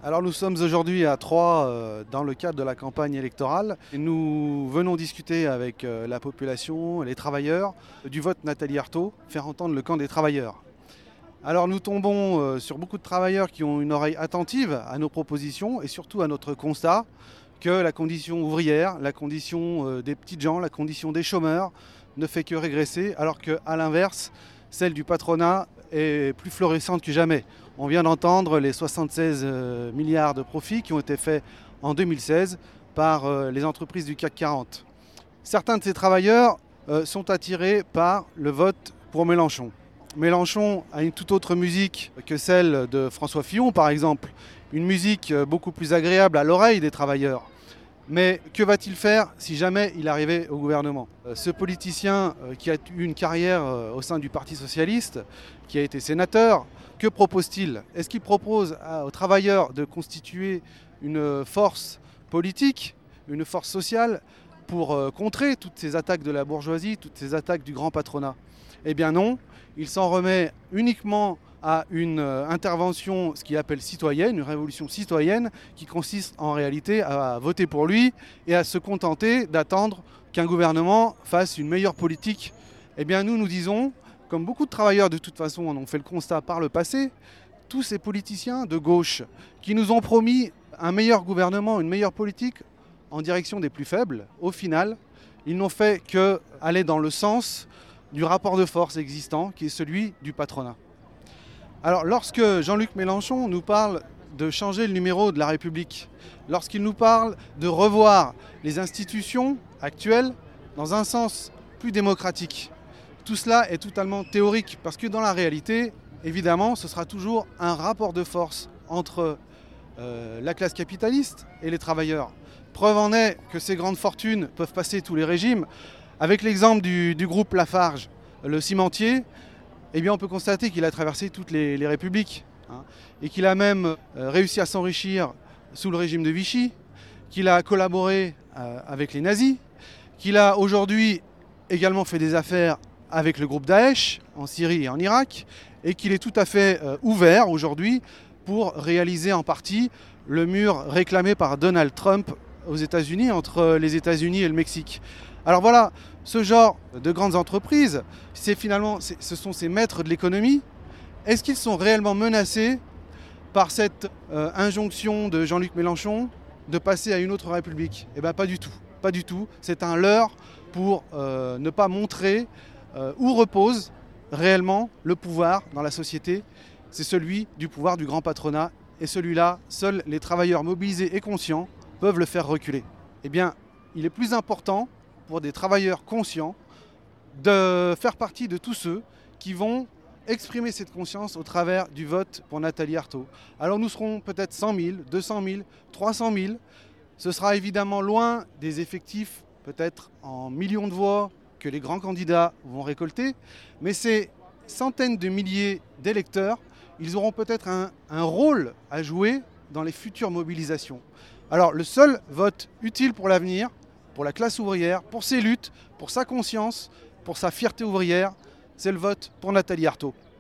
Alors nous sommes aujourd'hui à Troyes dans le cadre de la campagne électorale. Et nous venons discuter avec la population, les travailleurs, du vote Nathalie Arthaud, faire entendre le camp des travailleurs. Alors nous tombons sur beaucoup de travailleurs qui ont une oreille attentive à nos propositions et surtout à notre constat que la condition ouvrière, la condition des petites gens, la condition des chômeurs ne fait que régresser, alors qu'à l'inverse, celle du patronat est plus florissante que jamais. On vient d'entendre les 76 milliards de profits qui ont été faits en 2016 par les entreprises du CAC 40. Certains de ces travailleurs sont attirés par le vote pour Mélenchon. Mélenchon a une toute autre musique que celle de François Fillon, par exemple. Une musique beaucoup plus agréable à l'oreille des travailleurs. Mais que va-t-il faire si jamais il arrivait au gouvernement ? Ce politicien qui a eu une carrière au sein du Parti socialiste, qui a été sénateur, que propose-t-il ? Est-ce qu'il propose aux travailleurs de constituer une force politique, une force sociale pour contrer toutes ces attaques de la bourgeoisie, toutes ces attaques du grand patronat ? Eh bien non, il s'en remet uniquement à une intervention, ce qu'il appelle citoyenne, une révolution citoyenne, qui consiste en réalité à voter pour lui et à se contenter d'attendre qu'un gouvernement fasse une meilleure politique. Eh bien nous disons, comme beaucoup de travailleurs de toute façon en ont fait le constat par le passé, tous ces politiciens de gauche qui nous ont promis un meilleur gouvernement, une meilleure politique en direction des plus faibles, au final, ils n'ont fait qu'aller dans le sens du rapport de force existant, qui est celui du patronat. Alors lorsque Jean-Luc Mélenchon nous parle de changer le numéro de la République, lorsqu'il nous parle de revoir les institutions actuelles dans un sens plus démocratique, tout cela est totalement théorique parce que dans la réalité, évidemment, ce sera toujours un rapport de force entre la classe capitaliste et les travailleurs. Preuve en est que ces grandes fortunes peuvent passer tous les régimes. Avec l'exemple du groupe Lafarge, le cimentier, eh bien on peut constater qu'il a traversé toutes les républiques et qu'il a même réussi à s'enrichir sous le régime de Vichy, qu'il a collaboré avec les nazis, qu'il a aujourd'hui également fait des affaires avec le groupe Daesh en Syrie et en Irak et qu'il est tout à fait ouvert aujourd'hui pour réaliser en partie le mur réclamé par Donald Trump aux États-Unis, entre les États-Unis et le Mexique. Alors voilà, ce genre de grandes entreprises, ce sont ces maîtres de l'économie. Est-ce qu'ils sont réellement menacés par cette injonction de Jean-Luc Mélenchon de passer à une autre république ? Eh bien pas du tout, pas du tout. C'est un leurre pour ne pas montrer où repose réellement le pouvoir dans la société. C'est celui du pouvoir du grand patronat. Et celui-là, seuls les travailleurs mobilisés et conscients peuvent le faire reculer. Eh bien, il est plus important pour des travailleurs conscients de faire partie de tous ceux qui vont exprimer cette conscience au travers du vote pour Nathalie Arthaud. Alors nous serons peut-être 100 000, 200 000, 300 000. Ce sera évidemment loin des effectifs, peut-être en millions de voix, que les grands candidats vont récolter. Mais ces centaines de milliers d'électeurs, ils auront peut-être un rôle à jouer dans les futures mobilisations. Alors le seul vote utile pour l'avenir, pour la classe ouvrière, pour ses luttes, pour sa conscience, pour sa fierté ouvrière, c'est le vote pour Nathalie Arthaud.